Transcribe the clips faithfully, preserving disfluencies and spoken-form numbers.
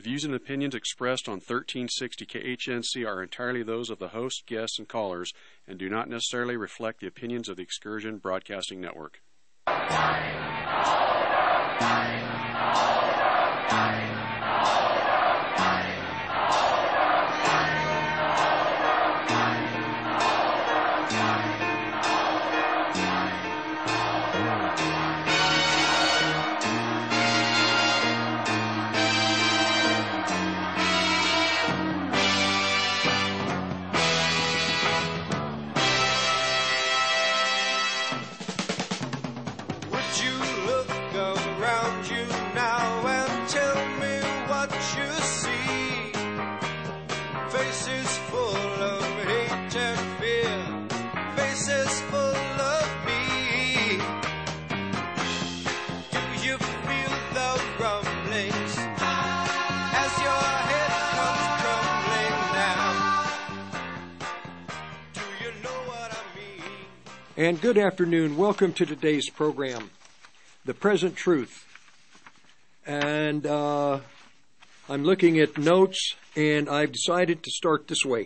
The views and opinions expressed on thirteen sixty K H N C are entirely those of the host, guests, and callers, and do not necessarily reflect the opinions of the Excursion Broadcasting Network. And good afternoon. Welcome to today's program, The Present Truth. And uh, I'm looking at notes, and I've decided to start this way.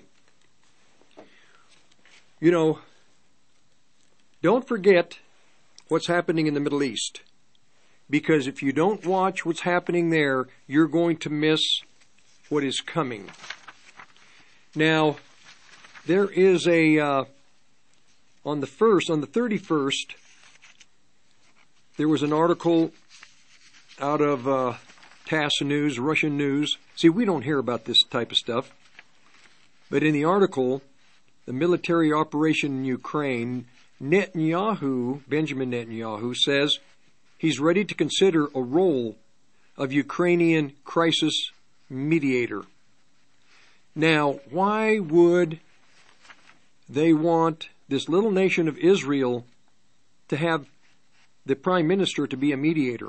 You know, don't forget what's happening in the Middle East, because if you don't watch what's happening there, you're going to miss what is coming. Now, there is a... Uh, On the first, on the thirty-first, there was an article out of uh, TASS News, Russian news. See, we don't hear about this type of stuff. But in the article, the military operation in Ukraine, Netanyahu, Benjamin Netanyahu, says he's ready to consider a role of Ukrainian crisis mediator. Now, why would they want this little nation of Israel to have the prime minister to be a mediator?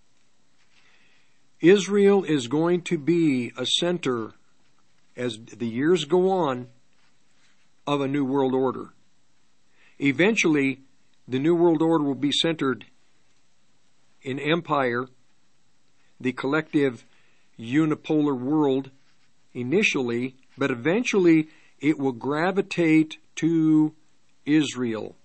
Israel is going to be a center, as the years go on, of a new world order. Eventually, the new world order will be centered in empire, the collective unipolar world initially, but eventually it will gravitate to Israel.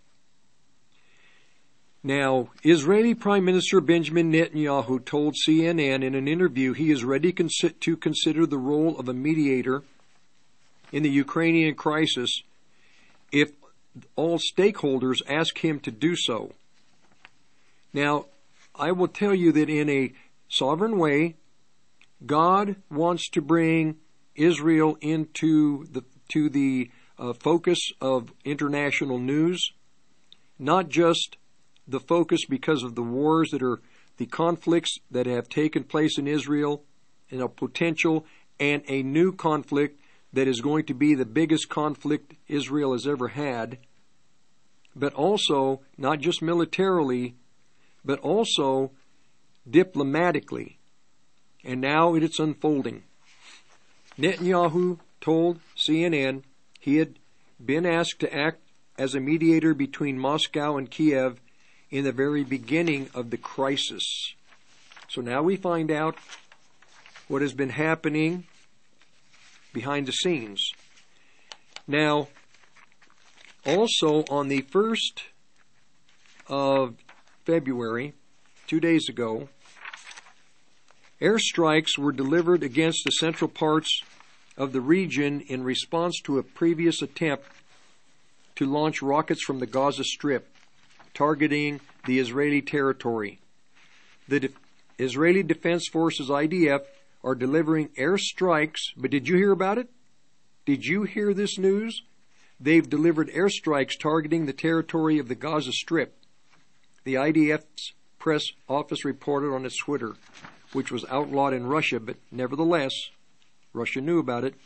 Now, Israeli Prime Minister Benjamin Netanyahu told C N N in an interview he is ready to consider the role of a mediator in the Ukrainian crisis if all stakeholders ask him to do so. Now, I will tell you that in a sovereign way, God wants to bring Israel into the to the Uh, focus of international news, not just the focus because of the wars that are, the conflicts that have taken place in Israel, and a potential and a new conflict that is going to be the biggest conflict Israel has ever had, but also not just militarily, but also diplomatically. And now it's unfolding. Netanyahu told C N N he had been asked to act as a mediator between Moscow and Kiev in the very beginning of the crisis. So now we find out what has been happening behind the scenes. Now, also on the first of February, two days ago, airstrikes were delivered against the central parts of the region in response to a previous attempt to launch rockets from the Gaza Strip, targeting the Israeli territory. The De- Israeli Defense Forces, I D F, are delivering airstrikes, but did you hear about it? Did you hear this news? They've delivered airstrikes targeting the territory of the Gaza Strip. The I D F's press office reported on its Twitter, which was outlawed in Russia, but nevertheless, Russia knew about it.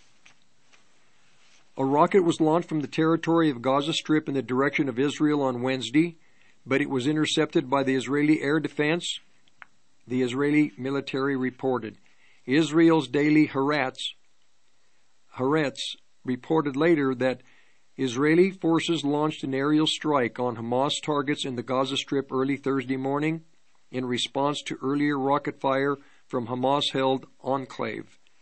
A rocket was launched from the territory of Gaza Strip in the direction of Israel on Wednesday, but it was intercepted by the Israeli Air Defense, the Israeli military reported. Israel's daily Haaretz, Haaretz reported later that Israeli forces launched an aerial strike on Hamas targets in the Gaza Strip early Thursday morning in response to earlier rocket fire from Hamas-held enclave.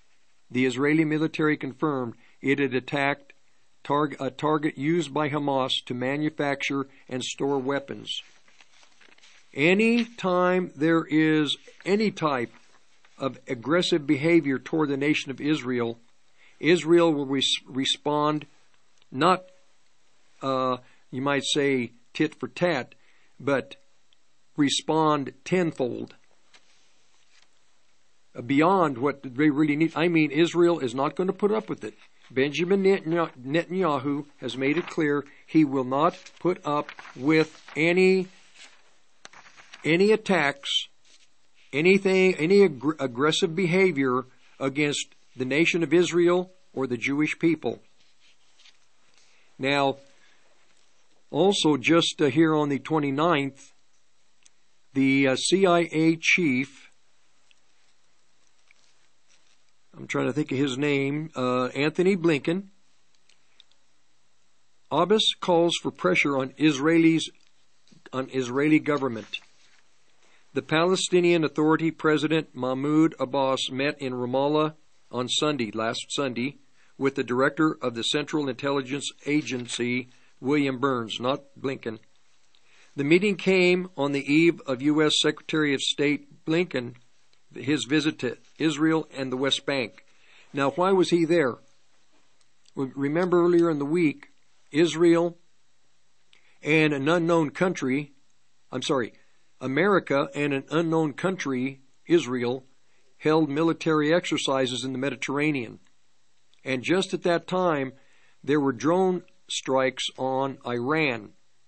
the Israeli military confirmed it had attacked tar- a target used by Hamas to manufacture and store weapons. Any time there is any type of aggressive behavior toward the nation of Israel, Israel will res- respond not, uh, you might say, tit for tat, but respond tenfold. Beyond what they really need. I mean, Israel is not going to put up with it. Benjamin Netanyahu has made it clear he will not put up with any any attacks, anything, any ag- aggressive behavior against the nation of Israel or the Jewish people. Now, also just uh, here on the twenty-ninth, the uh, C I A chief, I'm trying to think of his name, uh, Anthony Blinken, Abbas calls for pressure on Israelis, on Israeli government. The Palestinian Authority President Mahmoud Abbas met in Ramallah on Sunday, last Sunday, with the director of the Central Intelligence Agency, William Burns, not Blinken. The meeting came on the eve of U S Secretary of State Blinken, his visit to Israel and the West Bank. Now, why was he there? Remember earlier in the week, Israel and an unknown country, I'm sorry, America and an unknown country, Israel, held military exercises in the Mediterranean. And just at that time, there were drone strikes on Iran.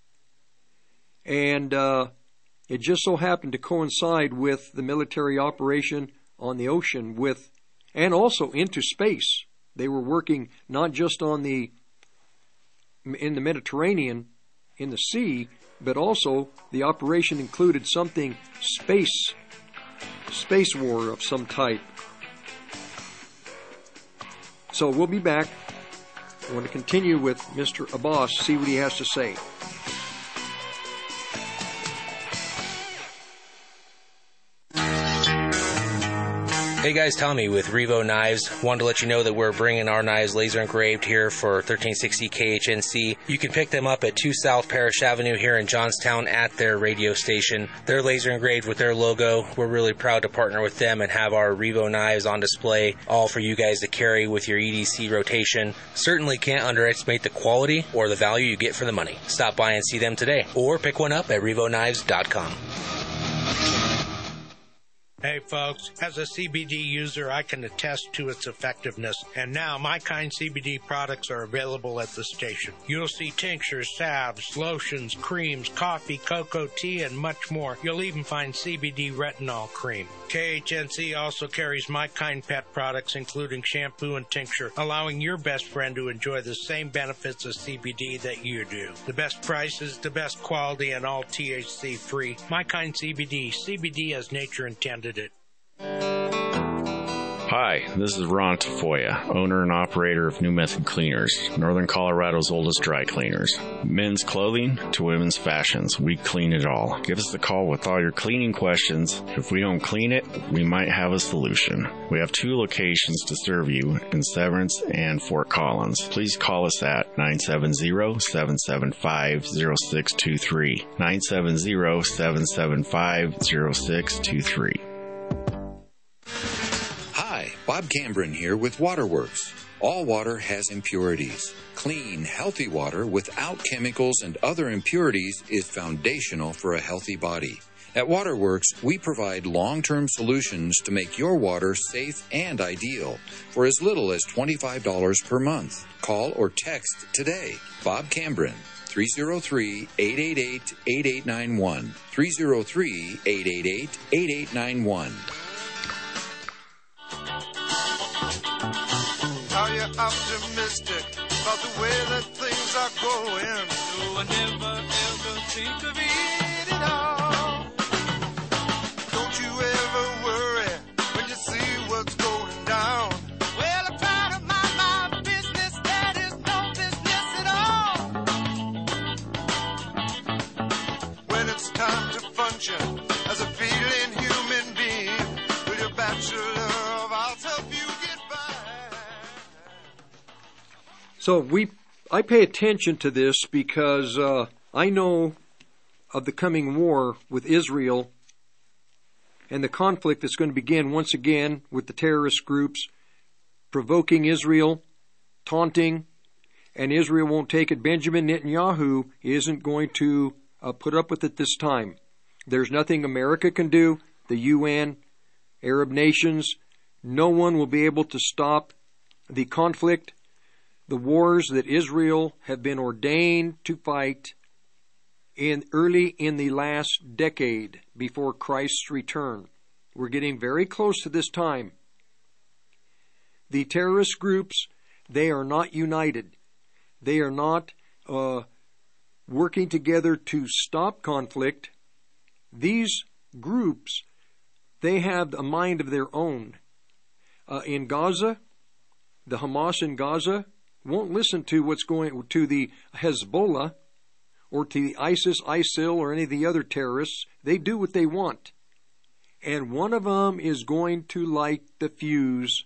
And uh, it just so happened to coincide with the military operation on the ocean with, and also into space. They were working not just on the, in the Mediterranean, in the sea, but also the operation included something space, space war of some type. So we'll be back. I want to continue with Mister Abbas, see what he has to say. Hey guys, Tommy with Revo Knives. Wanted to let you know that we're bringing our knives laser engraved here for thirteen sixty K H N C. You can pick them up at two South Parish Avenue here in Johnstown at their radio station. They're laser engraved with their logo. We're really proud to partner with them and have our Revo Knives on display, all for you guys to carry with your E D C rotation. Certainly can't underestimate the quality or the value you get for the money. Stop by and see them today, or pick one up at revo knives dot com. Hey folks, as a C B D user, I can attest to its effectiveness, and now My Kind C B D products are available at the station. You'll see tinctures, salves, lotions, creams, coffee, cocoa, tea, and much more. You'll even find C B D retinol cream. K H N C also carries My Kind pet products, including shampoo and tincture, allowing your best friend to enjoy the same benefits of C B D that you do. The best prices, the best quality, and all T H C free. My Kind C B D, C B D as nature intended it. Hi, this is Ron Tafoya, owner and operator of New Method Cleaners, Northern Colorado's oldest dry cleaners. Men's clothing to women's fashions, we clean it all. Give us a call with all your cleaning questions. If we don't clean it, we might have a solution. We have two locations to serve you in Severance and Fort Collins. Please call us at nine seven zero, seven seven five, zero six two three, nine seven zero, seven seven five, zero six two three. Bob Cambron here with Waterworks. All water has impurities. Clean, healthy water without chemicals and other impurities is foundational for a healthy body. At Waterworks, we provide long-term solutions to make your water safe and ideal for as little as twenty-five dollars per month. Call or text today. Bob Cambron, three oh three, eight eight eight, eight eight nine one, three oh three, eight eight eight, eight eight nine one. Are you optimistic about the way that things are going? No, I never ever think of it at all. Don't you ever worry when you see what's going down. Well, I'm trying to mind my business, that is no business at all. When it's time to function as a feeling human being, with your bachelor of arts help you get by. So we, I pay attention to this because uh, I know of the coming war with Israel and the conflict that's going to begin once again with the terrorist groups provoking Israel, taunting, and Israel won't take it. Benjamin Netanyahu isn't going to uh, put up with it this time. There's nothing America can do, the U N, Arab nations. No one will be able to stop the conflict, the wars that Israel have been ordained to fight in early in the last decade before Christ's return. We're getting very close to this time. The terrorist groups, they are not united. They are not uh, working together to stop conflict. These groups, they have a mind of their own. Uh, in Gaza, the Hamas in Gaza won't listen to what's going to the Hezbollah or to the ISIS, ISIL, or any of the other terrorists. They do what they want. And one of them is going to light the fuse,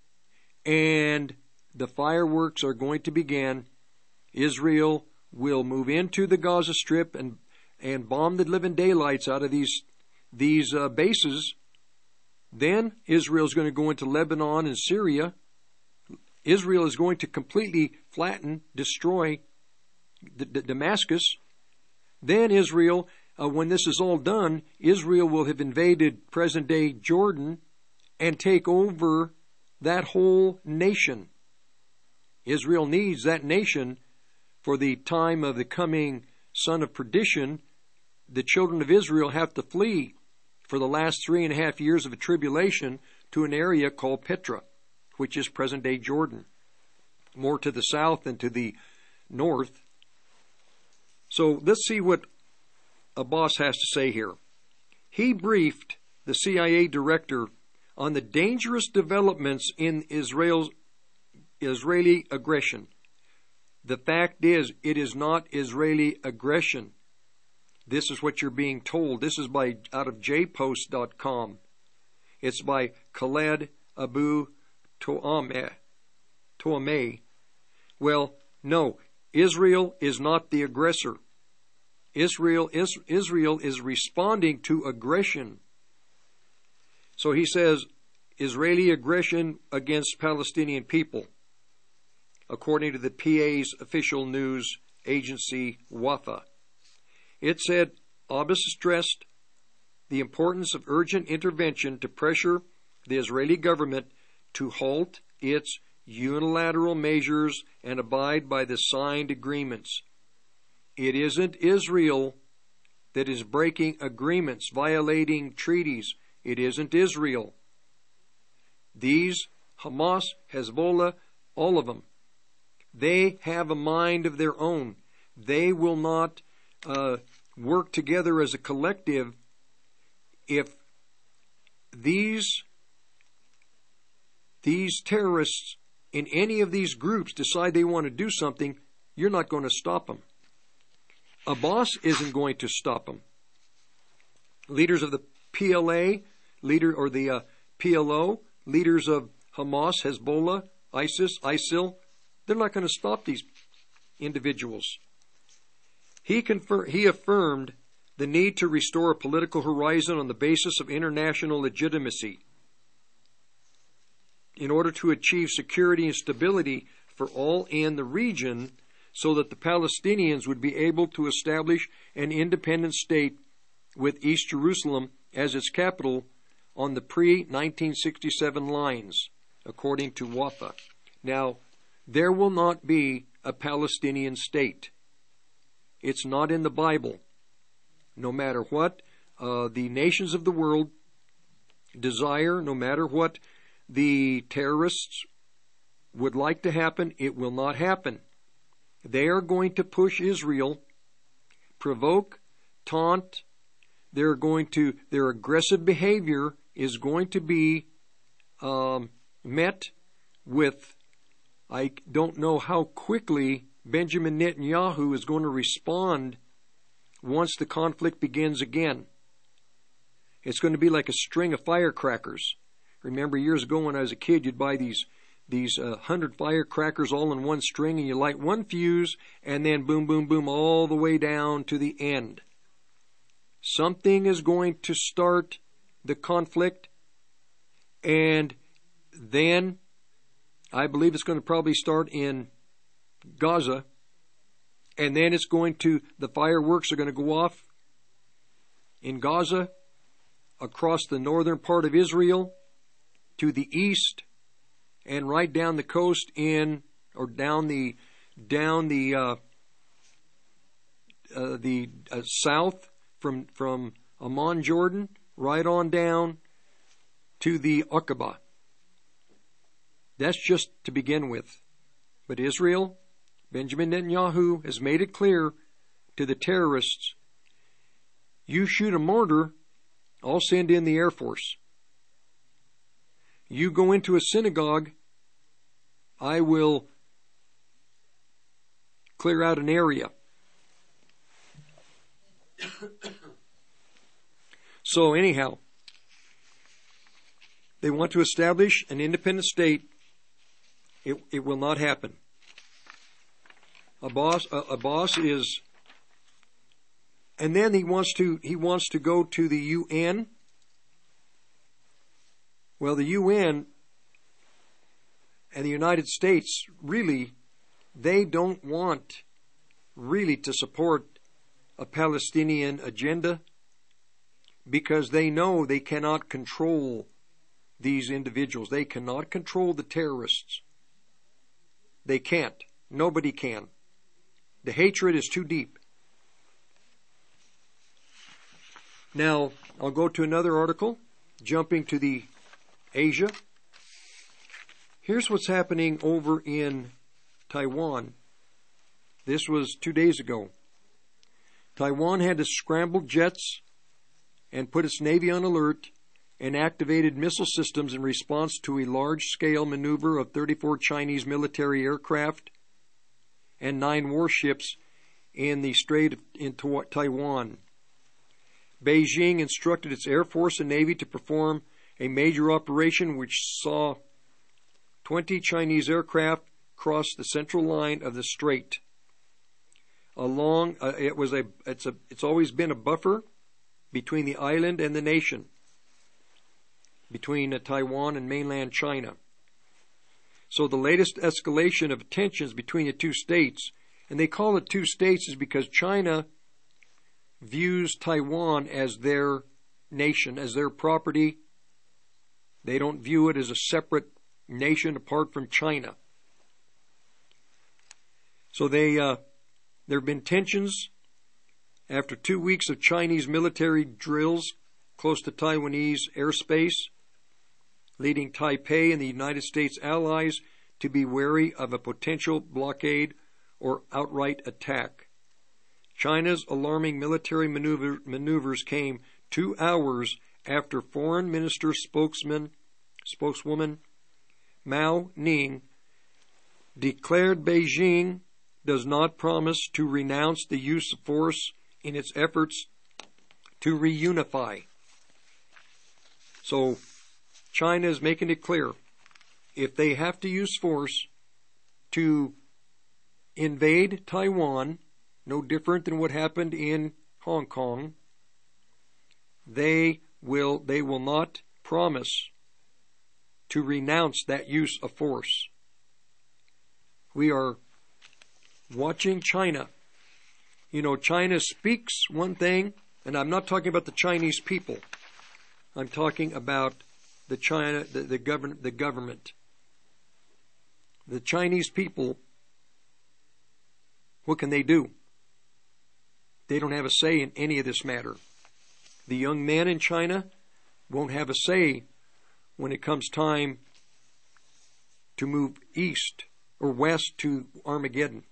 and the fireworks are going to begin. Israel will move into the Gaza Strip and and bomb the living daylights out of these these uh, bases. Then Israel is going to go into Lebanon and Syria. Israel is going to completely flatten, destroy D- D- Damascus. Then Israel, uh, when this is all done, Israel will have invaded present-day Jordan and take over that whole nation. Israel needs that nation for the time of the coming son of perdition. The children of Israel have to flee for the last three and a half years of a tribulation to an area called Petra, which is present-day Jordan, more to the south than to the north. So let's see what Abbas has to say here. He briefed the C I A director on the dangerous developments in Israel's Israeli aggression. The fact is, it is not Israeli aggression. This is what you're being told. This is by out of j post dot com. It's by Khaled Abu Toameh. Toameh. Well, no, Israel is not the aggressor. Israel is, Israel is responding to aggression. So he says, Israeli aggression against Palestinian people, according to the P A's official news agency, Wafa. It said, Abbas stressed the importance of urgent intervention to pressure the Israeli government to halt its unilateral measures and abide by the signed agreements. It isn't Israel that is breaking agreements, violating treaties. It isn't Israel. These, Hamas, Hezbollah, all of them, they have a mind of their own. They will not uh, work together as a collective if these these terrorists in any of these groups decide they want to do something. You're not going to stop them. Abbas isn't going to stop them. Leaders of the P L A, leader or the uh, P L O, leaders of Hamas, Hezbollah, ISIS, ISIL, they're not going to stop these individuals. He confer- he affirmed the need to restore a political horizon on the basis of international legitimacy in order to achieve security and stability for all in the region, so that the Palestinians would be able to establish an independent state with East Jerusalem as its capital on the pre nineteen sixty-seven lines, according to Wafa. Now, there will not be a Palestinian state. It's not in the Bible. No matter what uh, the nations of the world desire, no matter what the terrorists would like to happen, it will not happen. They are going to push Israel, provoke, taunt. They're going to, their aggressive behavior is going to be um, met with, I don't know how quickly Benjamin Netanyahu is going to respond once the conflict begins again. It's going to be like a string of firecrackers. Remember years ago when I was a kid, you'd buy these these uh, hundred firecrackers all in one string, and you light one fuse, and then boom, boom, boom, all the way down to the end. Something is going to start the conflict, and then I believe it's going to probably start in Gaza, and then it's going to, the fireworks are going to go off in Gaza, across the northern part of Israel, to the east, and right down the coast in, or down the, down the, uh, uh, the uh, south from, from Amman, Jordan, right on down to the Aqaba. That's just to begin with. But Israel, Benjamin Netanyahu has made it clear to the terrorists, you shoot a mortar, I'll send in the Air Force. You go into a synagogue, I will clear out an area. So anyhow, they want to establish an independent state. It, it will not happen. Abbas, uh, Abbas is, and then he wants to he wants to go to the U N. Well, the U N and the United States, really, they don't want really to support a Palestinian agenda, because they know they cannot control these individuals. They cannot control the terrorists. They can't. Nobody can. The hatred is too deep. Now, I'll go to another article, jumping to the Asia. Here's what's happening over in Taiwan. This was two days ago. Taiwan had to scramble jets and put its Navy on alert and activated missile systems in response to a large-scale maneuver of thirty-four Chinese military aircraft and nine warships in the Strait of in Taiwan. Beijing instructed its Air Force and Navy to perform a major operation which saw twenty Chinese aircraft cross the central line of the strait. Along, uh, it was a, it's a, it's always been a buffer between the island and the nation, between uh, Taiwan and mainland China. So the latest escalation of tensions between the two states, and they call it two states is because China views Taiwan as their nation, as their property. They don't view it as a separate nation apart from China. So they, uh, there have been tensions after two weeks of Chinese military drills close to Taiwanese airspace, leading Taipei and the United States allies to be wary of a potential blockade or outright attack. China's alarming military maneuver, maneuvers came two hours after Foreign Minister spokesman, spokeswoman Mao Ning declared Beijing does not promise to renounce the use of force in its efforts to reunify. So China is making it clear, if they have to use force to invade Taiwan, no different than what happened in Hong Kong, they will they will not promise to renounce that use of force. We are watching China. You know, China speaks one thing, and I'm not talking about the Chinese people. I'm talking about the China, the, the government, the government. The Chinese people, what can they do? They don't have a say in any of this matter. The young men in China won't have a say when it comes time to move east or west to Armageddon.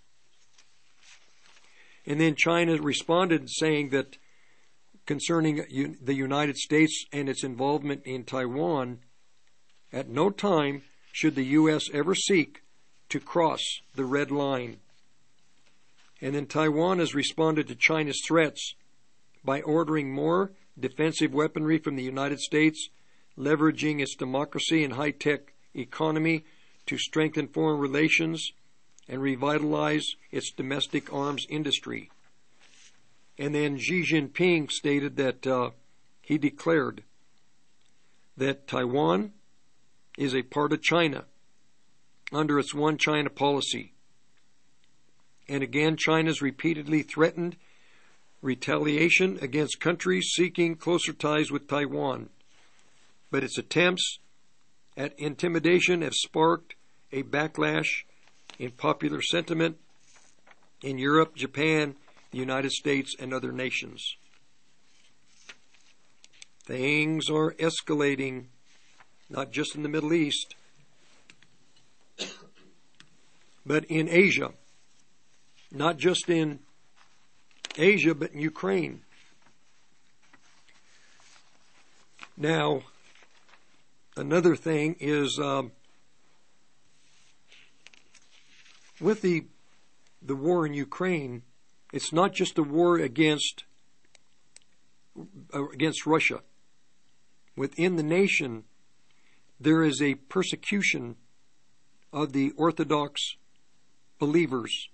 And then China responded saying that concerning the United States and its involvement in Taiwan, at no time should the U S ever seek to cross the red line. And then Taiwan has responded to China's threats by ordering more defensive weaponry from the United States, leveraging its democracy and high-tech economy to strengthen foreign relations and revitalize its domestic arms industry. And then Xi Jinping stated that uh, he declared that Taiwan is a part of China under its One China policy. And again, China's repeatedly threatened retaliation against countries seeking closer ties with Taiwan. But its attempts at intimidation have sparked a backlash in popular sentiment in Europe, Japan, the United States, and other nations. Things are escalating, not just in the Middle East, but in Asia. Not just in Asia, but in Ukraine. Now, another thing is um, with the the war in Ukraine, it's not just a war against uh, against Russia. Within the nation, there is a persecution of the Orthodox believers.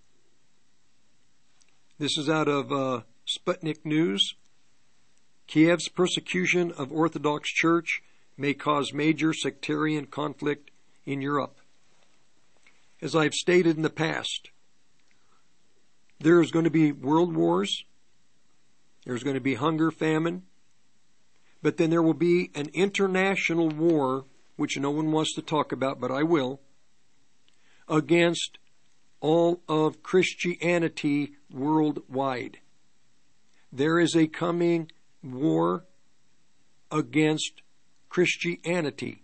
This is out of uh, Sputnik News. Kiev's persecution of Orthodox Church may cause major sectarian conflict in Europe. As I've stated in the past, there is going to be world wars, there's going to be hunger, famine, but then there will be an international war, which no one wants to talk about, but I will, against all of Christianity worldwide. There is a coming war against Christianity.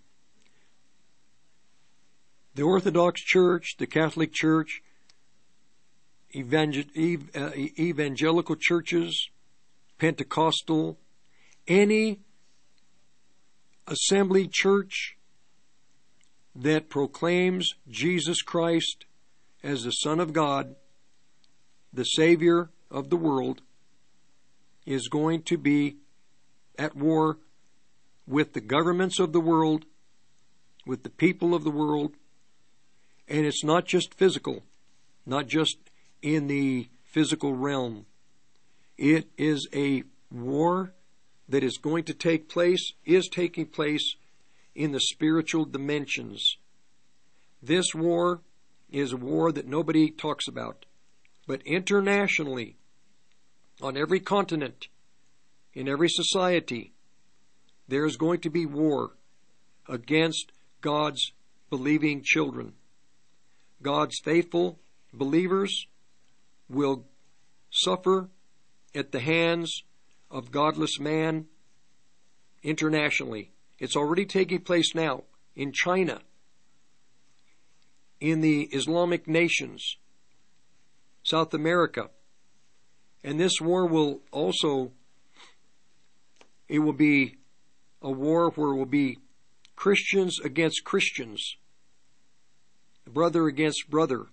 The Orthodox Church, the Catholic Church, evangel- ev- uh, evangelical churches, Pentecostal, any assembly church that proclaims Jesus Christ as the Son of God, the Savior of the world, is going to be at war with the governments of the world, with the people of the world, and it's not just physical, not just in the physical realm. It is a war that is going to take place, is taking place in the spiritual dimensions. This war is a war that nobody talks about. But internationally, on every continent, in every society, there is going to be war against God's believing children. God's faithful believers will suffer at the hands of godless man internationally. It's already taking place now in China, in the Islamic nations, South America. And this war will also, it will be a war where it will be Christians against Christians, brother against brother.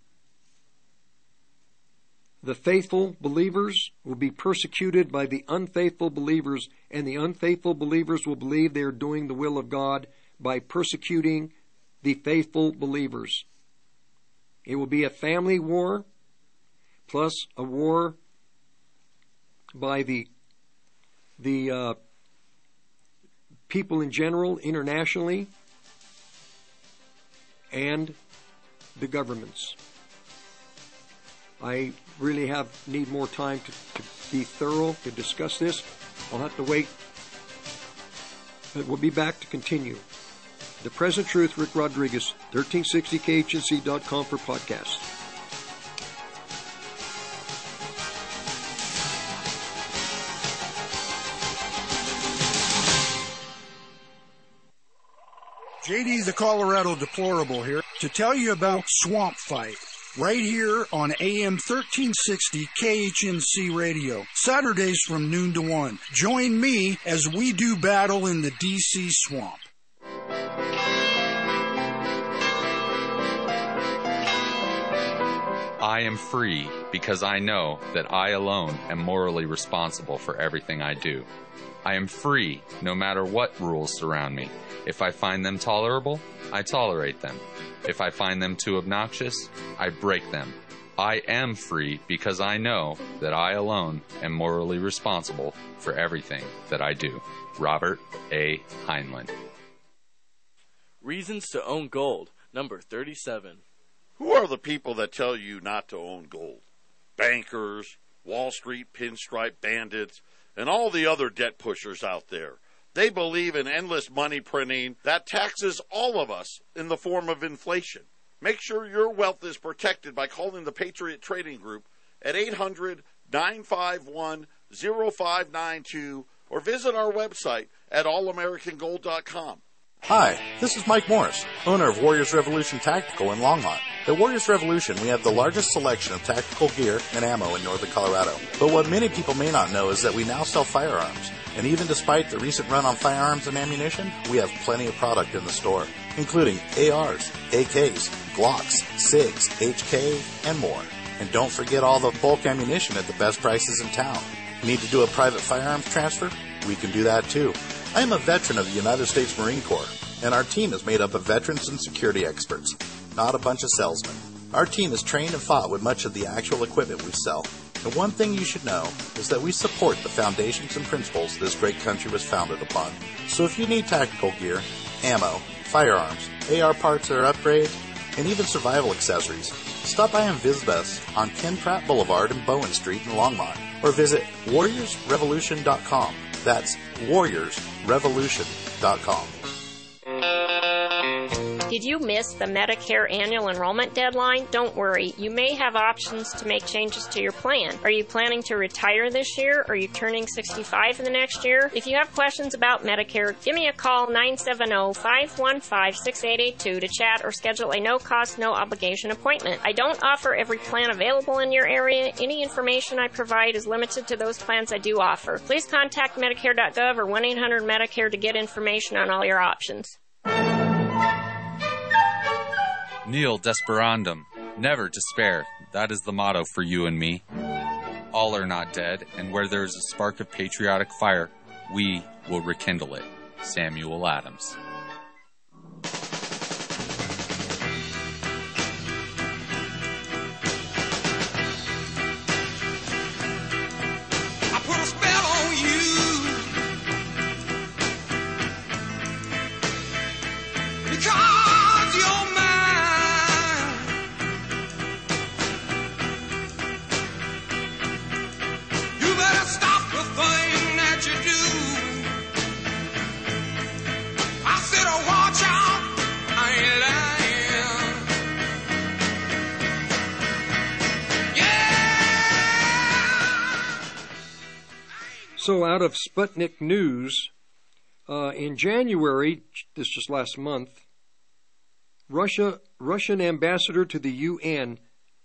The faithful believers will be persecuted by the unfaithful believers, and the unfaithful believers will believe they are doing the will of God by persecuting the faithful believers. It will be a family war, plus a war by the the uh, people in general, internationally, and the governments. I really have need more time to, to be thorough, to discuss this. I'll have to wait. But we'll be back to continue. The Present Truth, Rick Rodriguez, thirteen sixty K H N C dot com for podcasts. J D the Colorado Deplorable here to tell you about Swamp Fight. Right here on A M thirteen sixty K H N C Radio. Saturdays from noon to one. Join me as we do battle in the D C swamp. I am free because I know that I alone am morally responsible for everything I do. I am free no matter what rules surround me. If I find them tolerable, I tolerate them. If I find them too obnoxious, I break them. I am free because I know that I alone am morally responsible for everything that I do. Robert A. Heinlein. Reasons to Own Gold, number thirty-seven. Who are the people that tell you not to own gold? Bankers, Wall Street pinstripe bandits, and all the other debt pushers out there. They believe in endless money printing that taxes all of us in the form of inflation. Make sure your wealth is protected by calling the Patriot Trading Group at eight hundred, nine five one, zero five nine two or visit our website at all american gold dot com. Hi, this is Mike Morris, owner of Warriors Revolution Tactical in Longmont. At Warriors Revolution, we have the largest selection of tactical gear and ammo in northern Colorado. But what many people may not know is that we now sell firearms. And even despite the recent run on firearms and ammunition, we have plenty of product in the store, including A Rs, A Ks, Glocks, SIGs, H K, and more. And don't forget all the bulk ammunition at the best prices in town. Need to do a private firearms transfer? We can do that too. I am a veteran of the United States Marine Corps, and our team is made up of veterans and security experts, not a bunch of salesmen. Our team is trained and fought with much of the actual equipment we sell. And one thing you should know is that we support the foundations and principles this great country was founded upon. So if you need tactical gear, ammo, firearms, A R parts or upgrades, and even survival accessories, stop by and visit us on Ken Pratt Boulevard and Bowen Street in Longmont, or visit warriors revolution dot com. That's warriors revolution dot com. Did you miss the Medicare annual enrollment deadline? Don't worry. You may have options to make changes to your plan. Are you planning to retire this year? Are you turning sixty-five in the next year? If you have questions about Medicare, give me a call, nine seven zero, five one five, six eight eight two, to chat or schedule a no-cost, no-obligation appointment. I don't offer every plan available in your area. Any information I provide is limited to those plans I do offer. Please contact Medicare dot gov or one eight hundred Medicare to get information on all your options. Nil desperandum, never despair. That is the motto for you and me. All are not dead, and where there is a spark of patriotic fire, we will rekindle it. Samuel Adams. I put a spell on you because you're mine. So out of Sputnik News, uh, in January, this just last month, Russia, Russian ambassador to the U N,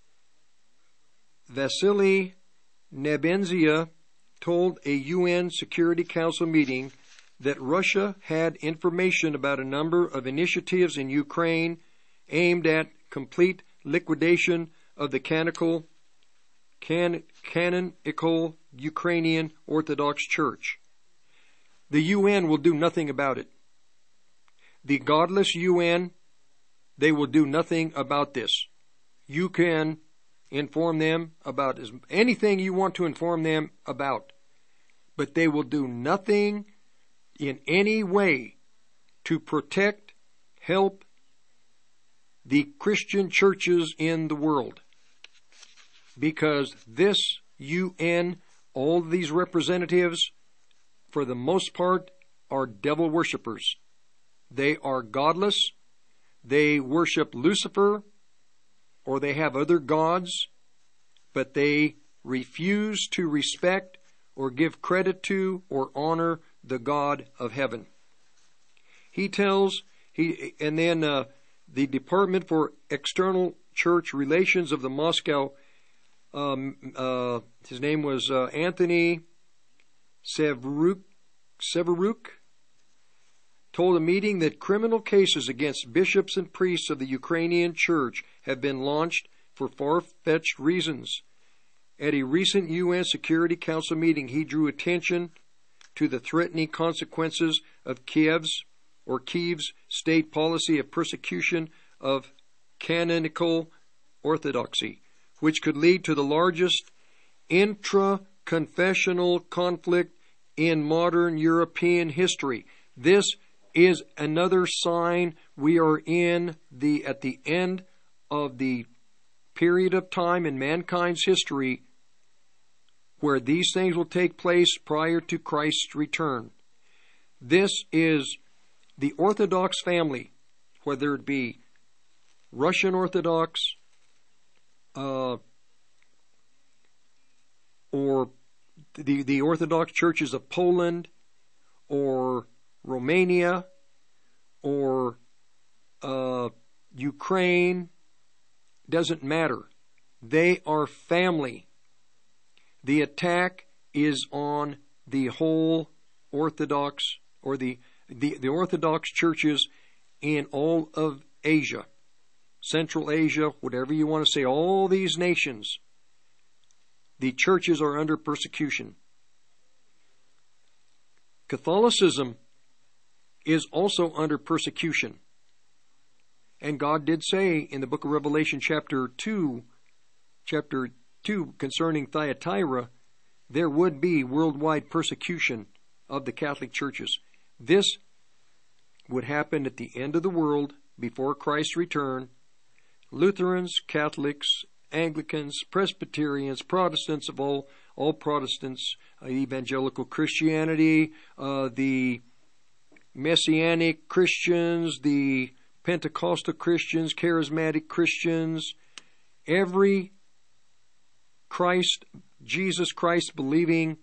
Vasily Nebenzia, told a U N Security Council meeting that Russia had information about a number of initiatives in Ukraine aimed at complete liquidation of the canonical, can, canonical Ukrainian Orthodox Church. The U N will do nothing about it. The godless U N, they will do nothing about this. You can inform them about anything you want to inform them about, but they will do nothing in any way to protect, help the Christian churches in the world. Because this U N, all these representatives, for the most part, are devil worshippers. They are godless. They worship Lucifer, or they have other gods, but they refuse to respect or give credit to or honor the God of heaven. He tells, he and then uh, the Department for External Church Relations of the Moscow, um, uh, his name was uh, Anthony Severuk, Severuk, told a meeting that criminal cases against bishops and priests of the Ukrainian church have been launched for far-fetched reasons. At a recent U N Security Council meeting, he drew attention to the threatening consequences of Kiev's or Kiev's state policy of persecution of canonical orthodoxy, which could lead to the largest intra-confessional conflict in modern European history. This is another sign we are in the at the end of the period of time in mankind's history where these things will take place prior to Christ's return. This is the Orthodox family, whether it be Russian Orthodox uh, or the, the Orthodox churches of Poland or Romania or uh, Ukraine, doesn't matter. They are family. The attack is on the whole Orthodox or the, the, the Orthodox churches in all of Asia, Central Asia, whatever you want to say, all these nations. The churches are under persecution. Catholicism is also under persecution. And God did say in the book of Revelation chapter two, chapter two concerning Thyatira, there would be worldwide persecution of the Catholic churches. This would happen at the end of the world before Christ's return. Lutherans, Catholics, Anglicans, Presbyterians, Protestants of all, all Protestants, uh, evangelical Christianity, uh, the Messianic Christians, the Pentecostal Christians, Charismatic Christians, every Christ, Jesus Christ believing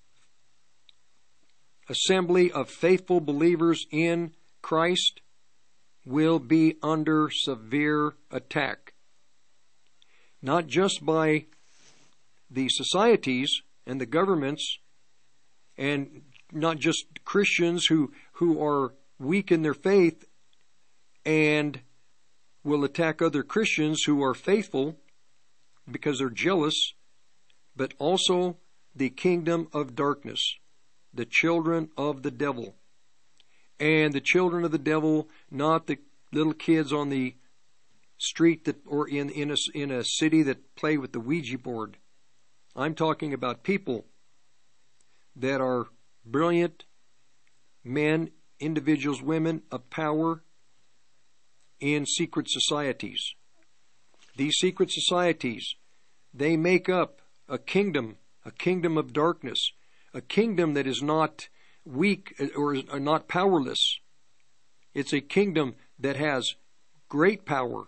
assembly of faithful believers in Christ will be under severe attack. Not just by the societies and the governments, and not just Christians who, who are weak in their faith and will attack other Christians who are faithful because they're jealous, but also the kingdom of darkness, the children of the devil. And the children of the devil, not the little kids on the street that or in, in, a, in a city that play with the Ouija board. I'm talking about people that are brilliant men, individuals, women of power in secret societies. These secret societies, they make up a kingdom, a kingdom of darkness, a kingdom that is not weak or is not powerless. It's a kingdom that has great power,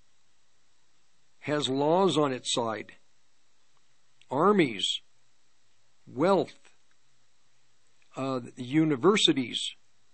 has laws on its side, armies, wealth, uh, universities.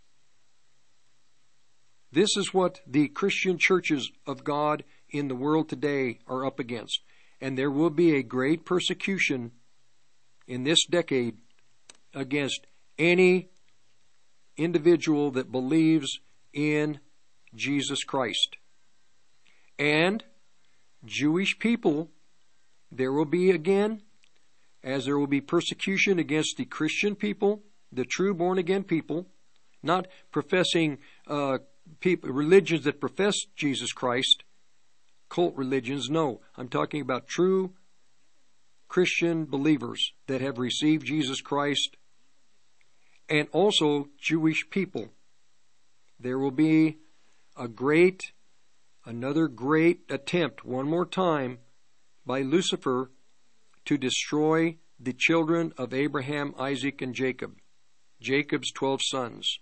This is what the Christian churches of God in the world today are up against. And there will be a great persecution in this decade against any individual that believes in Jesus Christ. And Jewish people, there will be again, as there will be persecution against the Christian people, the true born-again people, not professing uh, people, religions that profess Jesus Christ, cult religions. No, I'm talking about true Christian believers that have received Jesus Christ, and also Jewish people. There will be a great, another great attempt, one more time, by Lucifer to destroy the children of Abraham, Isaac, and Jacob, Jacob's twelve sons.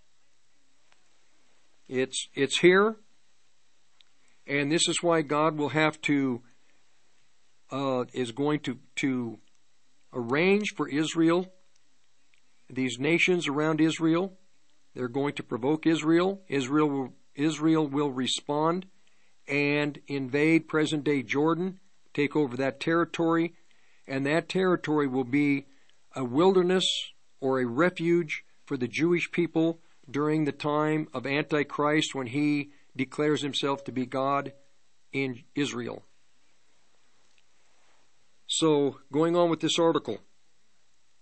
It's, it's here, and this is why God will have to, uh, is going to, to arrange for Israel, these nations around Israel. They're going to provoke Israel. Israel will, Israel will respond and invade present-day Jordan, take over that territory, and that territory will be a wilderness or a refuge for the Jewish people during the time of Antichrist, when he declares himself to be God in Israel. So, going on with this article.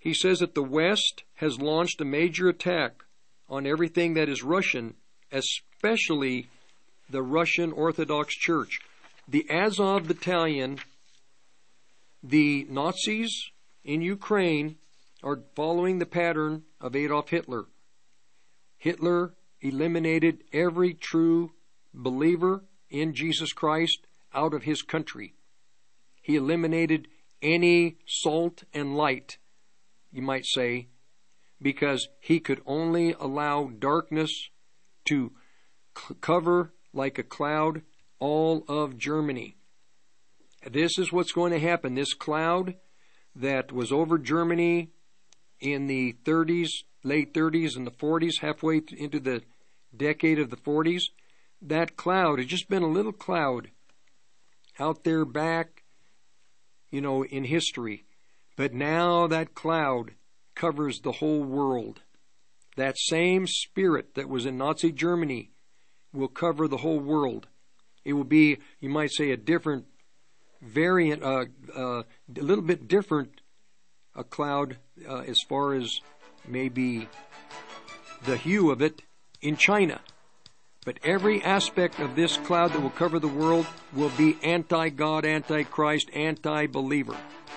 He says that the West has launched a major attack on everything that is Russian, especially the Russian Orthodox Church. The Azov Battalion, the Nazis in Ukraine, are following the pattern of Adolf Hitler. Hitler eliminated every true believer in Jesus Christ out of his country. He eliminated any salt and light, you might say, because he could only allow darkness to c- cover like a cloud all of Germany. This is what's going to happen. This cloud that was over Germany in the thirties, late thirties and the forties, halfway into the decade of the forties, that cloud has just been a little cloud out there back, you know, in history. But now that cloud covers the whole world. That same spirit that was in Nazi Germany will cover the whole world. It will be, you might say, a different variant, uh, uh, a little bit different, a cloud uh, as far as maybe the hue of it in China. But every aspect of this cloud that will cover the world will be anti-God, anti-Christ, anti-believer.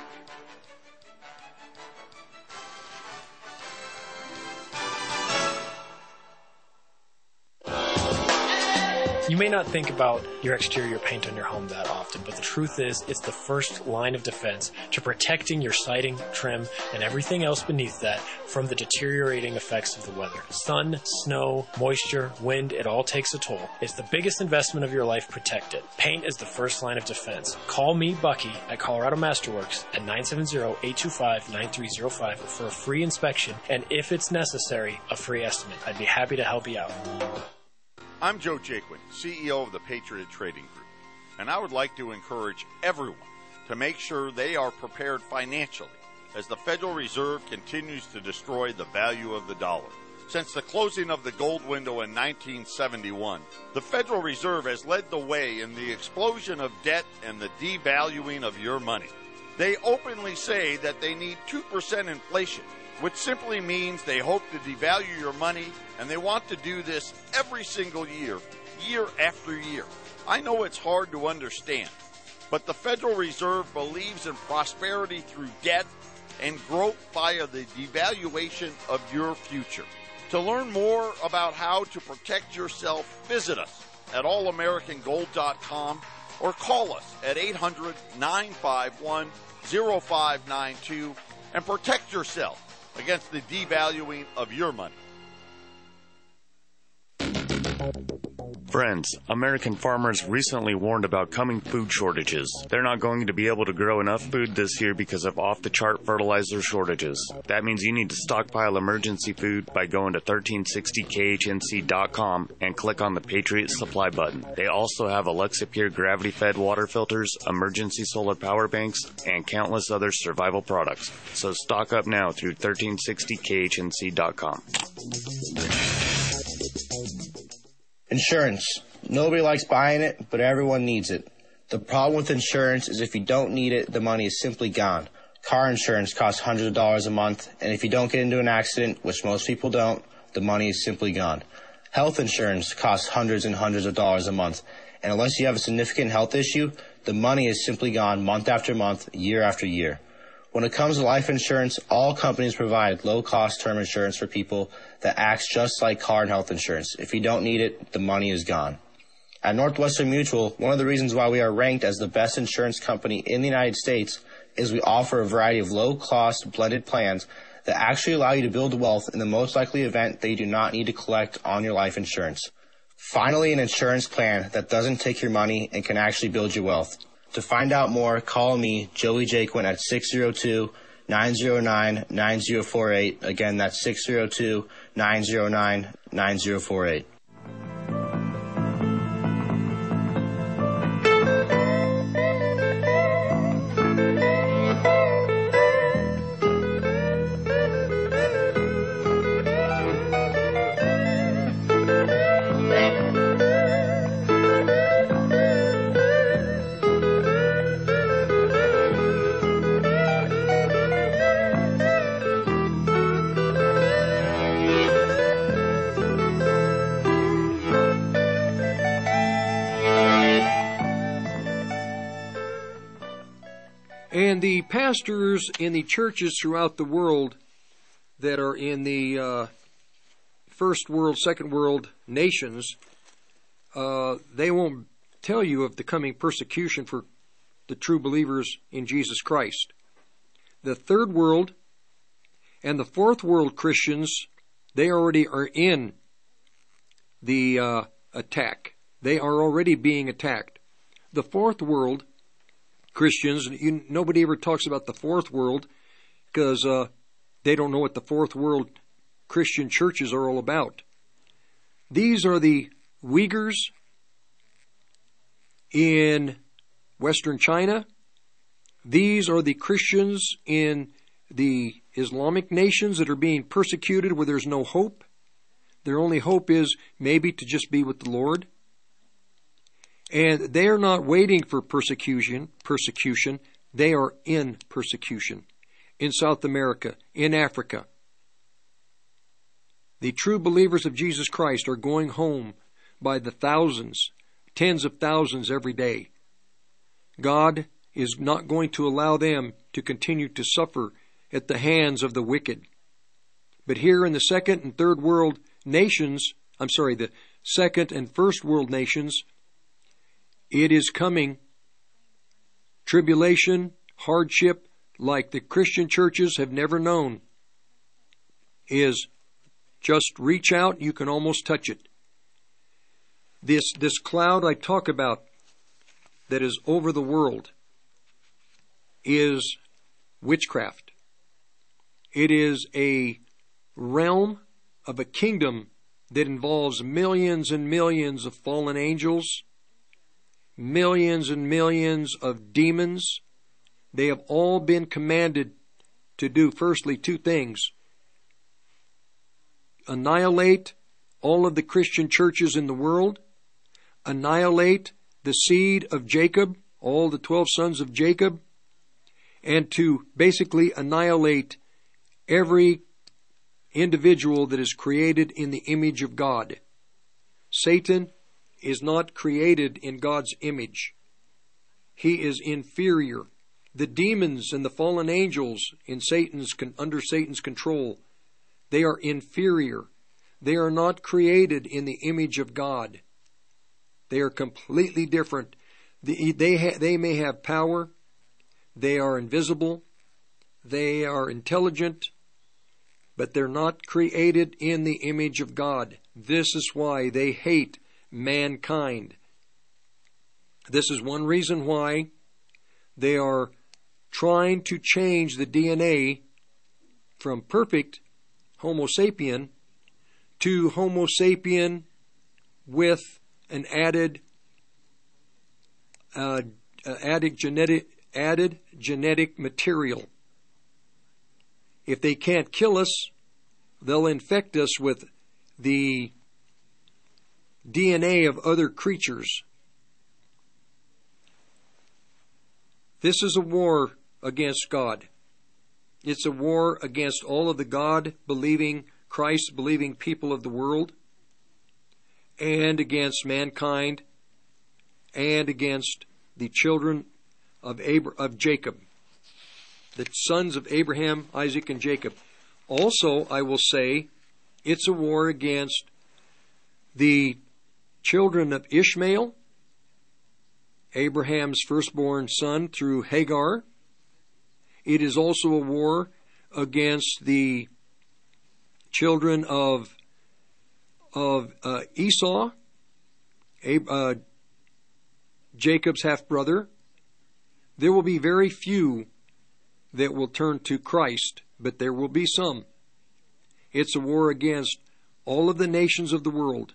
You may not think about your exterior paint on your home that often, but the truth is it's the first line of defense to protecting your siding, trim, and everything else beneath that from the deteriorating effects of the weather. Sun, snow, moisture, wind, it all takes a toll. It's the biggest investment of your life. Protect it. Paint is the first line of defense. Call me, Bucky, at Colorado Masterworks at nine seven zero, eight two five, nine three zero five for a free inspection and, if it's necessary, a free estimate. I'd be happy to help you out. I'm Joe Jaquin, C E O of the Patriot Trading Group, and I would like to encourage everyone to make sure they are prepared financially as the Federal Reserve continues to destroy the value of the dollar. Since the closing of the gold window in nineteen seventy-one, the Federal Reserve has led the way in the explosion of debt and the devaluing of your money. They openly say that they need two percent inflation, which simply means they hope to devalue your money, and they want to do this every single year, year after year. I know it's hard to understand, but the Federal Reserve believes in prosperity through debt and growth via the devaluation of your future. To learn more about how to protect yourself, visit us at all american gold dot com or call us at eight hundred, nine five one, zero five nine two and protect yourself against the devaluing of your money. Friends, American farmers recently warned about coming food shortages. They're not going to be able to grow enough food this year because of off-the-chart fertilizer shortages. That means you need to stockpile emergency food by going to thirteen sixty K H N C dot com and click on the Patriot Supply button. They also have Alexa Pure gravity-fed water filters, emergency solar power banks, and countless other survival products. So stock up now through thirteen sixty K H N C dot com. Insurance. Nobody likes buying it, but everyone needs it. The problem with insurance is if you don't need it, the money is simply gone. Car insurance costs hundreds of dollars a month, and if you don't get into an accident, which most people don't, the money is simply gone. Health insurance costs hundreds and hundreds of dollars a month, and unless you have a significant health issue, the money is simply gone month after month, year after year. When it comes to life insurance, all companies provide low-cost term insurance for people that acts just like car and health insurance. If you don't need it, the money is gone. At Northwestern Mutual, one of the reasons why we are ranked as the best insurance company in the United States is we offer a variety of low-cost blended plans that actually allow you to build wealth in the most likely event that you do not need to collect on your life insurance. Finally, an insurance plan that doesn't take your money and can actually build your wealth. To find out more, call me, Joey Jaquin, at six zero two, nine zero nine, nine zero four eight. Again, that's six zero two, nine zero nine, nine zero four eight. And the pastors in the churches throughout the world that are in the uh, first world, second world nations, uh, they won't tell you of the coming persecution for the true believers in Jesus Christ. The third world and the fourth world Christians, they already are in the uh, attack. They are already being attacked. The fourth world Christians, you, nobody ever talks about the fourth world because uh, they don't know what the fourth world Christian churches are all about. These are the Uyghurs in Western China. These are the Christians in the Islamic nations that are being persecuted where there's no hope. Their only hope is maybe to just be with the Lord. And they are not waiting for persecution, persecution. They are in persecution. In South America, in Africa. The true believers of Jesus Christ are going home by the thousands, tens of thousands every day. God is not going to allow them to continue to suffer at the hands of the wicked. But here in the second and third world nations, I'm sorry, the second and first world nations, it is coming. Tribulation, hardship, like the Christian churches have never known, is just reach out, you can almost touch it. This, this cloud I talk about that is over the world is witchcraft. It is a realm of a kingdom that involves millions and millions of fallen angels, millions and millions of demons. They have all been commanded to do, firstly, two things. Annihilate all of the Christian churches in the world. Annihilate the seed of Jacob, all the twelve sons of Jacob. And to basically annihilate every individual that is created in the image of God. Satan is not created in God's image. He is inferior. The demons and the fallen angels in Satan's under Satan's control, they are inferior. They are not created in the image of God. They are completely different. They, they, ha, they may have power. They are invisible. They are intelligent. But they're not created in the image of God. This is why they hate mankind. This is one reason why they are trying to change the D N A from perfect Homo sapien to Homo sapien with an added uh, added genetic added genetic material. If they can't kill us, they'll infect us with the D N A of other creatures. This is a war against God. It's a war against all of the God-believing, Christ-believing people of the world, and against mankind, and against the children of Abra- of Jacob, the sons of Abraham, Isaac, and Jacob. Also, I will say, it's a war against the children of Ishmael, Abraham's firstborn son through Hagar. It is also a war against the children of of uh, Esau, Ab- uh, Jacob's half-brother. There will be very few that will turn to Christ, but there will be some. It's a war against all of the nations of the world.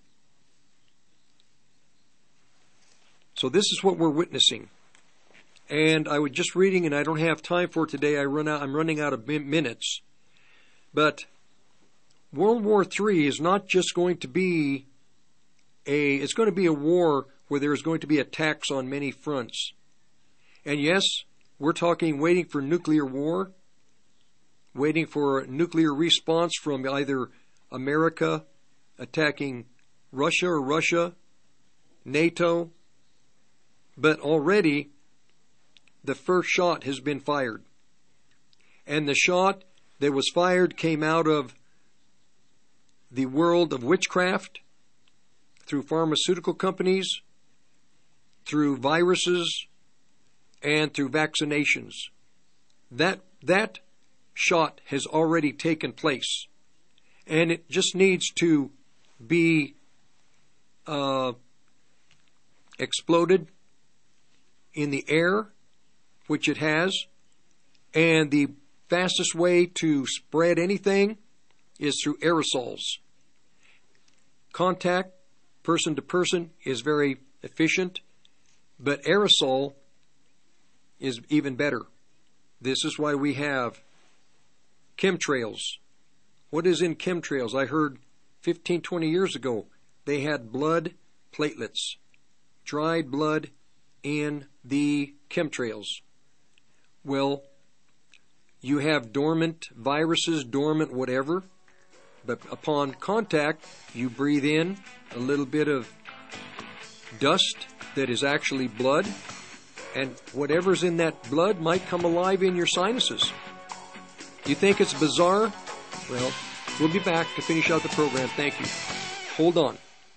So this is what we're witnessing. And I was just reading, and I don't have time for it today. I run out, I'm running out of minutes. But World War Three is not just going to be a, it's going to be a war where there's going to be attacks on many fronts. And yes, we're talking waiting for nuclear war, waiting for a nuclear response from either America attacking Russia or Russia, NATO. But already the first shot has been fired. And the shot that was fired came out of the world of witchcraft, through pharmaceutical companies, through viruses, and through vaccinations. That, that shot has already taken place. And it just needs to be uh, exploded in the air, which it has. And the fastest way to spread anything is through aerosols. Contact, person to person, is very efficient, but aerosol is even better. This is why we have chemtrails. What is in chemtrails? I heard fifteen, twenty years ago they had blood platelets, dried blood in the chemtrails. Well, you have dormant viruses, dormant whatever, but upon contact, you breathe in a little bit of dust that is actually blood, and whatever's in that blood might come alive in your sinuses. You think it's bizarre? Well, we'll be back to finish out the program. Thank you. Hold on.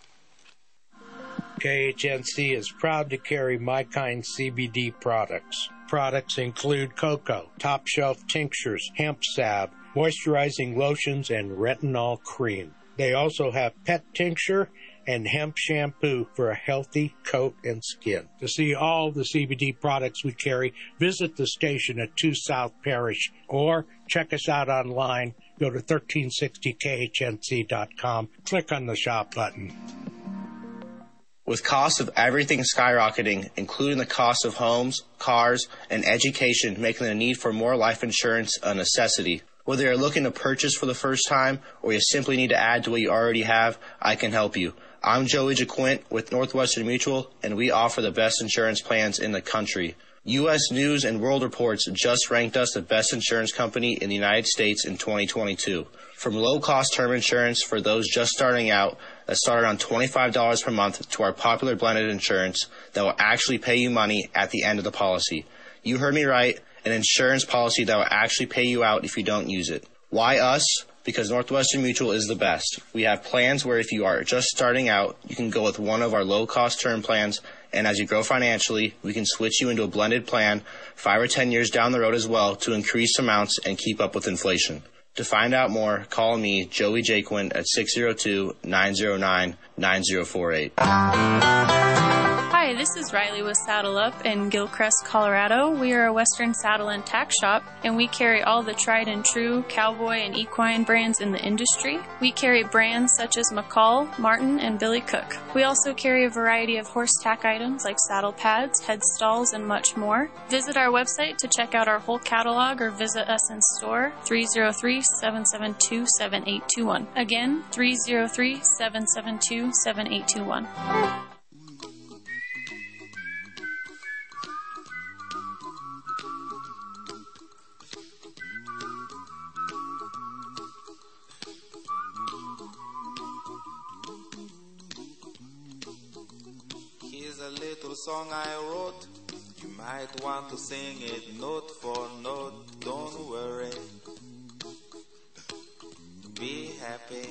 K H N C is proud to carry My Kind C B D products. Products include cocoa, top shelf tinctures, hemp salve, moisturizing lotions, and retinol cream. They also have pet tincture and hemp shampoo for a healthy coat and skin. To see all the C B D products we carry, visit the station at two South Parish or check us out online. Go to thirteen sixty K H N C dot com. Click on the shop button. With costs of everything skyrocketing, including the cost of homes, cars, and education, making the need for more life insurance a necessity. Whether you're looking to purchase for the first time or you simply need to add to what you already have, I can help you. I'm Joey Jaquint with Northwestern Mutual, and we offer the best insurance plans in the country. U S News and World Reports just ranked us the best insurance company in the United States in twenty twenty-two. From low-cost term insurance for those just starting out that start around twenty-five dollars per month to our popular blended insurance that will actually pay you money at the end of the policy. You heard me right, an insurance policy that will actually pay you out if you don't use it. Why us? Because Northwestern Mutual is the best. We have plans where if you are just starting out, you can go with one of our low-cost term plans, and as you grow financially, we can switch you into a blended plan five or ten years down the road as well to increase amounts and keep up with inflation. To find out more, call me, Joey Jaquin, at six oh two, nine oh nine, nine oh four eight. Hi, this is Riley with Saddle Up in Gilcrest, Colorado. We are a Western saddle and tack shop, and we carry all the tried and true cowboy and equine brands in the industry. We carry brands such as McCall, Martin, and Billy Cook. We also carry a variety of horse tack items like saddle pads, head stalls, and much more. Visit our website to check out our whole catalog or visit us in store, three oh three, seven seven two, seven eight two one. Again, three oh three, seven seven two, seven eight two one. A little song I wrote, you might want to sing it note for note. Don't worry, be happy.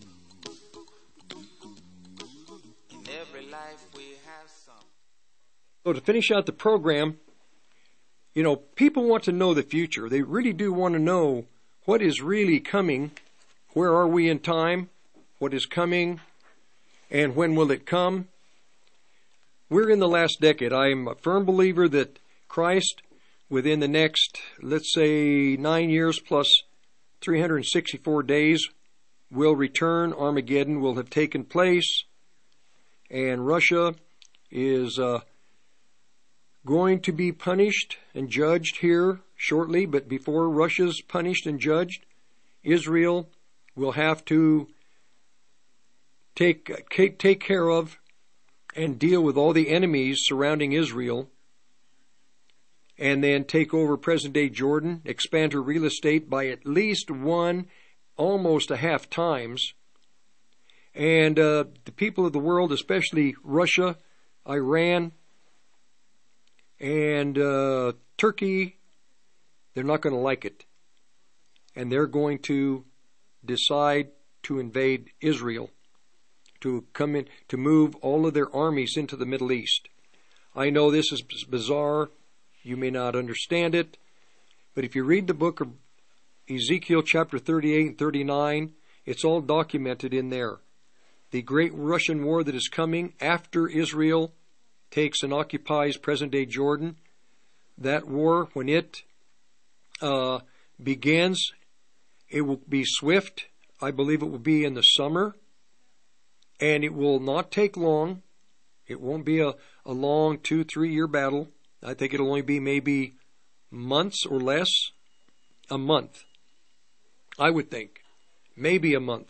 In every life we have some. So to finish out the program, you know, people want to know the future. They really do want to know what is really coming. Where are we in time? What is coming? And when will it come? We're in the last decade. I'm a firm believer that Christ, within the next, let's say, nine years plus three hundred sixty-four days, will return. Armageddon will have taken place, and Russia is uh, going to be punished and judged here shortly. But before Russia's punished and judged, Israel will have to take take, take care of and deal with all the enemies surrounding Israel, and then take over present-day Jordan, expand her real estate by at least one, almost a half times. And uh, the people of the world, especially Russia, Iran, And uh, Turkey, they're not going to like it. And they're going to decide to invade Israel, to come in, to move all of their armies into the Middle East. I know this is bizarre. You may not understand it. But if you read the book of Ezekiel chapter thirty-eight and thirty-nine, it's all documented in there. The great Russian war that is coming after Israel takes and occupies present-day Jordan, that war, when it uh, begins, it will be swift. I believe it will be in the summer, and it will not take long. It won't be a, a long two, three-year battle. I think it'll only be maybe months or less. A month, I would think. Maybe a month.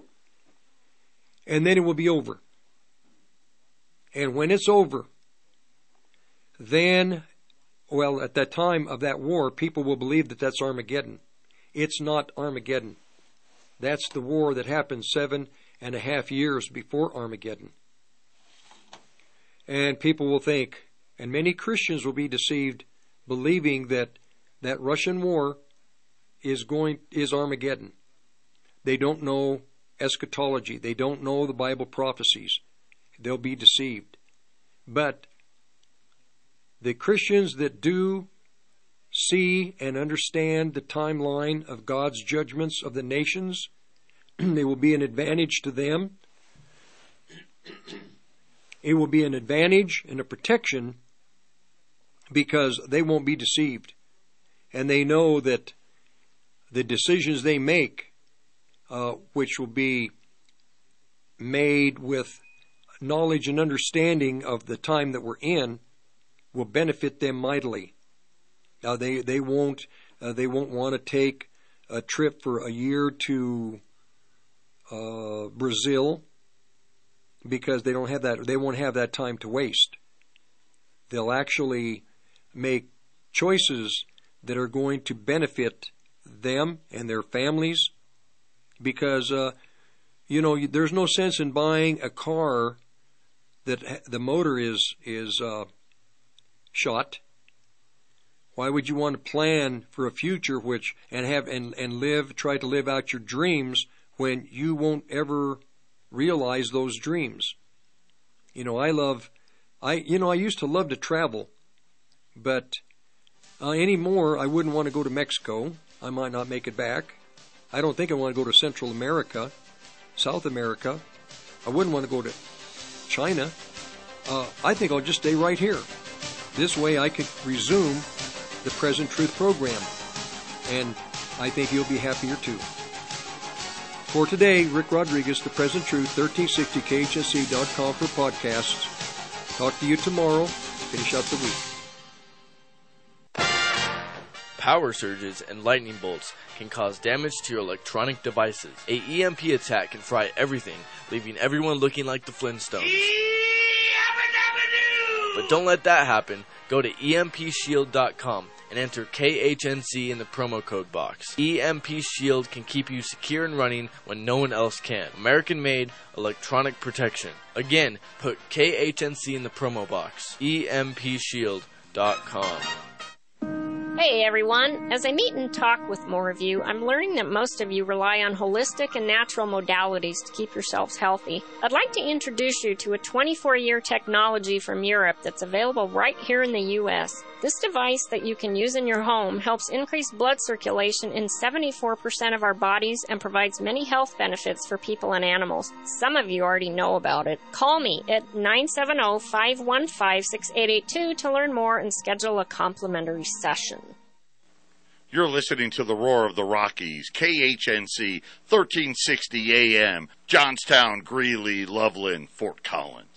And then it will be over. And when it's over, then, well, at that time of that war, people will believe that that's Armageddon. It's not Armageddon. That's the war that happened seven and a half years before Armageddon. And people will think, and many Christians will be deceived, believing that that Russian war is going is Armageddon. They don't know eschatology. They don't know the Bible prophecies. They'll be deceived. But the Christians that do see and understand the timeline of God's judgments of the nations, they will be an advantage to them. It will be an advantage and a protection because they won't be deceived. And they know that the decisions they make, uh, which will be made with knowledge and understanding of the time that we're in, will benefit them mightily. Now they they won't uh, they won't want to take a trip for a year to uh, Brazil because they don't have that. They won't have that time to waste. They'll actually make choices that are going to benefit them and their families, because uh, you know there's no sense in buying a car that the motor is is uh, shot. Why would you want to plan for a future which and have and, and live try to live out your dreams when you won't ever realize those dreams? You know, I love I you know I used to love to travel, but uh, anymore I wouldn't want to go to Mexico. I might not make it back. I don't think I want to go to Central America, South America. I wouldn't want to go to China. Uh, I think I'll just stay right here. This way I could resume the Present Truth program, and I think you'll be happier too. For today, Rick Rodriguez, The Present Truth, thirteen sixty K H S C dot com for podcasts. Talk to you tomorrow. Finish out the week. Power surges and lightning bolts can cause damage to your electronic devices. A E M P attack can fry everything, leaving everyone looking like the Flintstones. But don't let that happen. Go to E M P shield dot com and enter K H N C in the promo code box. E M P Shield can keep you secure and running when no one else can. American-made electronic protection. Again, put K H N C in the promo box. E M P shield dot com. Hey everyone, as I meet and talk with more of you, I'm learning that most of you rely on holistic and natural modalities to keep yourselves healthy. I'd like to introduce you to a twenty-four year technology from Europe that's available right here in the U S. This device that you can use in your home helps increase blood circulation in seventy-four percent of our bodies and provides many health benefits for people and animals. Some of you already know about it. Call me at nine seven zero, five one five, six eight eight two to learn more and schedule a complimentary session. You're listening to the Roar of the Rockies, K H N C, thirteen sixty A M, Johnstown, Greeley, Loveland, Fort Collins.